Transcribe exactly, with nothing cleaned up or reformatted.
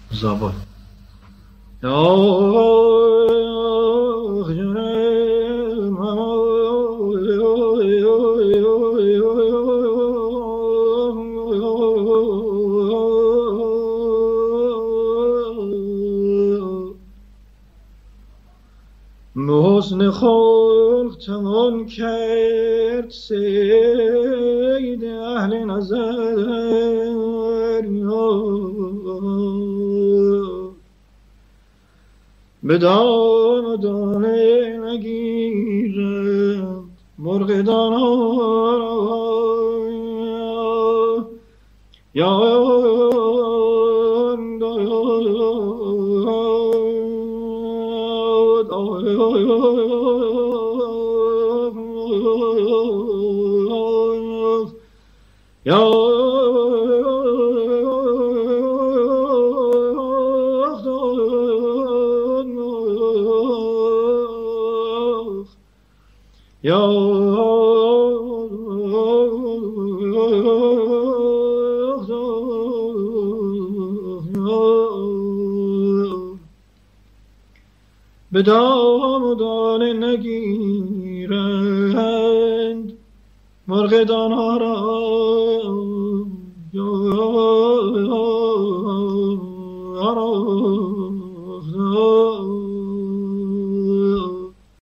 زابل حسن خلق توان کرد سید اهل نظر، به دام و دانه نگیرد مرغ دانا را. یا یا به دام و دانه نگیرند مرغ دانا را.